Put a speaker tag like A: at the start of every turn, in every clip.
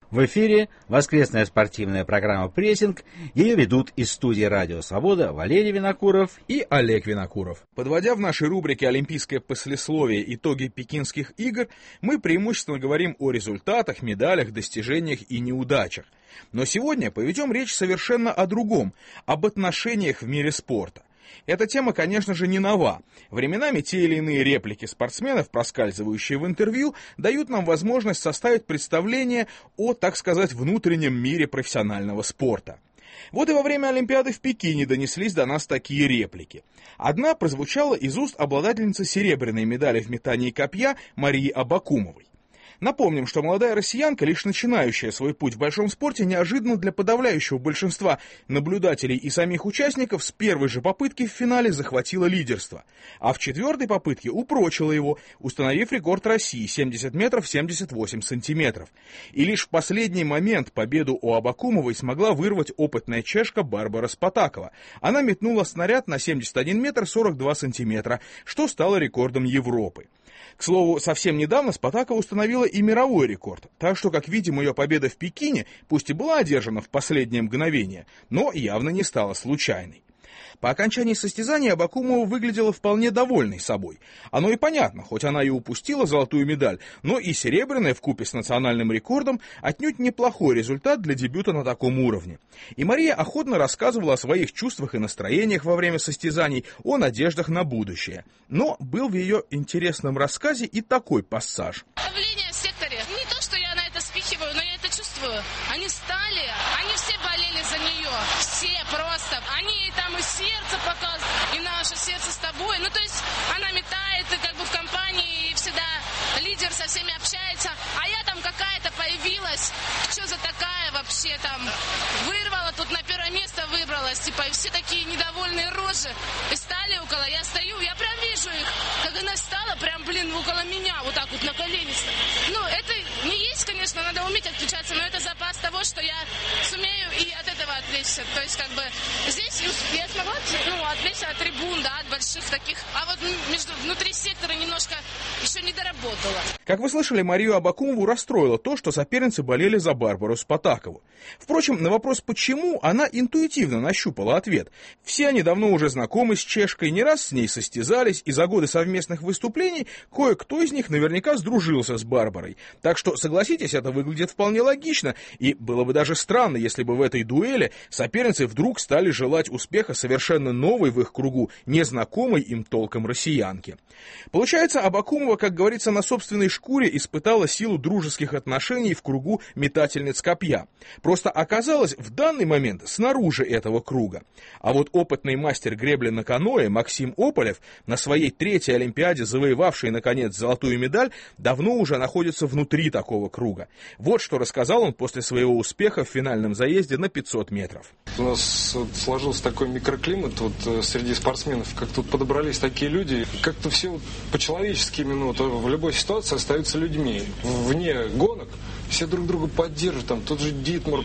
A: В эфире воскресная спортивная программа «Прессинг». Ее ведут из студии «Радио Свобода» Валерий Винокуров
B: и Олег Винокуров. Подводя в нашей рубрике «Олимпийское послесловие. Итоги Пекинских игр», мы преимущественно говорим о результатах, медалях, достижениях и неудачах. Но сегодня поведем речь совершенно о другом, об отношениях в мире спорта. Эта тема, конечно же, не нова. Временами те или иные реплики спортсменов, проскальзывающие в интервью, дают нам возможность составить представление о, так сказать, внутреннем мире профессионального спорта. Вот и во время Олимпиады в Пекине донеслись до нас такие реплики. Одна прозвучала из уст обладательницы серебряной медали в метании копья Марии Абакумовой. Напомним, что молодая россиянка, лишь начинающая свой путь в большом спорте, неожиданно для подавляющего большинства наблюдателей и самих участников с первой же попытки в финале захватила лидерство, а в четвертой попытке упрочила его, установив рекорд России 70 метров 78 сантиметров. И лишь в последний момент победу у Абакумовой смогла вырвать опытная чешка Барбара Спатакова. Она метнула снаряд на 71 метр 42 сантиметра, что стало рекордом Европы. К слову, совсем недавно Спатакова установила и мировой рекорд, так что, как видим, ее победа в Пекине, пусть и была одержана в последнее мгновение, но явно не стала случайной. По окончании состязания Абакумова выглядела вполне довольной собой. Оно и понятно, хоть она и упустила золотую медаль, но и серебряная вкупе с национальным рекордом отнюдь неплохой результат для дебюта на таком уровне. И Мария охотно рассказывала о своих чувствах и настроениях во время состязаний, о надеждах на будущее. Но был в ее интересном рассказе и такой пассаж.
C: Давление в секторе. Не то, что я на это спихиваю, но я это чувствую. Они встали, они все болели за нее. Все просто. Они там и сердце показывают, и наше сердце с тобой. Ну, то есть она метает, и как бы в компании, и всегда лидер со всеми общается. А я там какая-то появилась. Что за такая вообще там? Вырвала, тут на первое место выбралась. Типа, и все такие недовольные рожи. И стали около, я стою, я прям вижу их. Как она встала, прям, около меня, вот так вот на колени. Ну, это не есть, конечно, надо уметь отключаться, но это запас того, что я сумею и от этого отвлечься. То есть, как бы, здесь я смогла, отвлечься от трибун, да, от больших таких, а вот внутри сектора немножко еще не доработала.
B: Как вы слышали, Марию Абакумову расстроило то, что соперницы болели за Барбару Спатакову. Впрочем, на вопрос «почему?» она интуитивно нащупала ответ. Все они давно уже знакомы с чешкой, не раз с ней состязались, и за годы совместных выступлений кое-кто из них наверняка сдружился с Барбарой. Так что, согласитесь, это выглядит вполне логично, и было бы даже странно, если бы в этой дуэли соперницы вдруг стали желать успеха совершенно новой в их кругу, незнакомой им толком россиянки. Получается, Абакумова, как говорится, на собственной шкуре испытала силу дружеских отношений в кругу метательниц копья. Просто оказалась в данный момент снаружи этого круга. А вот опытный мастер гребли на каноэ Максим Ополев, на своей третьей Олимпиаде завоевавший, наконец, золотую медаль, давно уже находится внутри такого круга. Вот что рассказал он после своего успеха в финальном заезде на 500 метров.
D: У нас сложился такой микроклимат среди спортсменов, как тут подобрались такие люди, как-то все по-человечески именно в любой ситуации остаются людьми. Вне гонок все друг друга поддерживают. Там, тот же Дитмар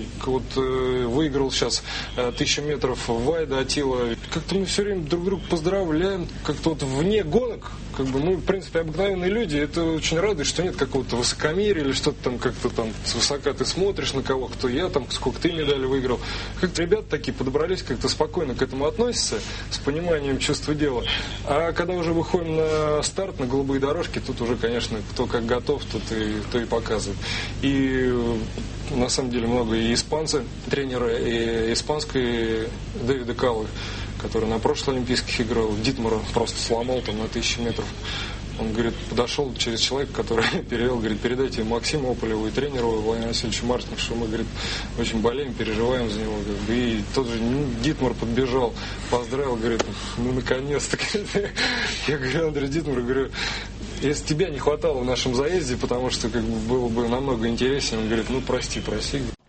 D: выиграл сейчас 1000 метров, Вайда, Атила. Как-то мы все время друг друга поздравляем. Как-то вне гонок, мы, в принципе, обыкновенные люди. Это очень радует, что нет какого-то высокомерия или что-то там как-то там свысока ты смотришь на кого, кто я, там, сколько ты медалей выиграл. Как-то ребята такие подобрались, как-то спокойно к этому относятся, с пониманием чувства дела. А когда уже выходим на старт, на голубые дорожки, тут уже, конечно, кто как готов, то и показывает. И на самом деле много и испанцы, тренера и испанской Дэвида Каллы, который на прошлых Олимпийских играх Дитмара просто сломал там на 1000 метров. Он, говорит, подошел через человека, который перевел, говорит, передайте Максиму Ополеву и тренеру Владимиру Васильевичу Мартину, что мы, говорит, очень болеем, переживаем за него. И тот же Дитмар подбежал, поздравил, говорит, наконец-то. Я говорю, Андрей Дитмар, говорю, если тебя не хватало в нашем заезде, потому что было бы намного интереснее, он говорит, прости.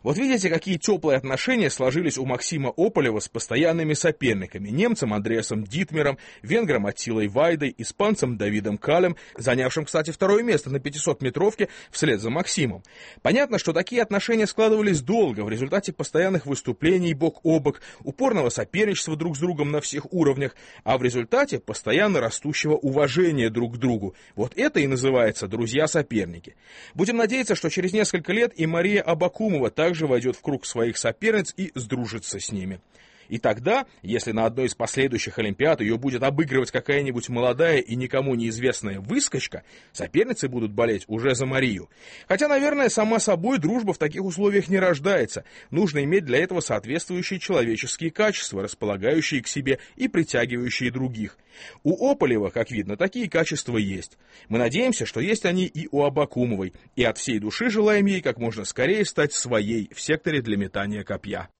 B: Вот видите, какие теплые отношения сложились у Максима Ополева с постоянными соперниками: немцем Андреасом Дитмером, венгром Аттилой Вайдой, испанцем Давидом Калем, занявшим, кстати, второе место на 500-метровке вслед за Максимом. Понятно, что такие отношения складывались долго, в результате постоянных выступлений бок о бок, упорного соперничества друг с другом на всех уровнях, а в результате постоянно растущего уважения друг к другу. Вот это и называется друзья-соперники. Будем надеяться, что через несколько лет и Мария Абакумова также войдет в круг своих соперниц и сдружится с ними. И тогда, если на одной из последующих Олимпиад ее будет обыгрывать какая-нибудь молодая и никому неизвестная выскочка, соперницы будут болеть уже за Марию. Хотя, наверное, сама собой дружба в таких условиях не рождается. Нужно иметь для этого соответствующие человеческие качества, располагающие к себе и притягивающие других. У Ополева, как видно, такие качества есть. Мы надеемся, что есть они и у Абакумовой, и от всей души желаем ей как можно скорее стать своей в секторе для метания копья.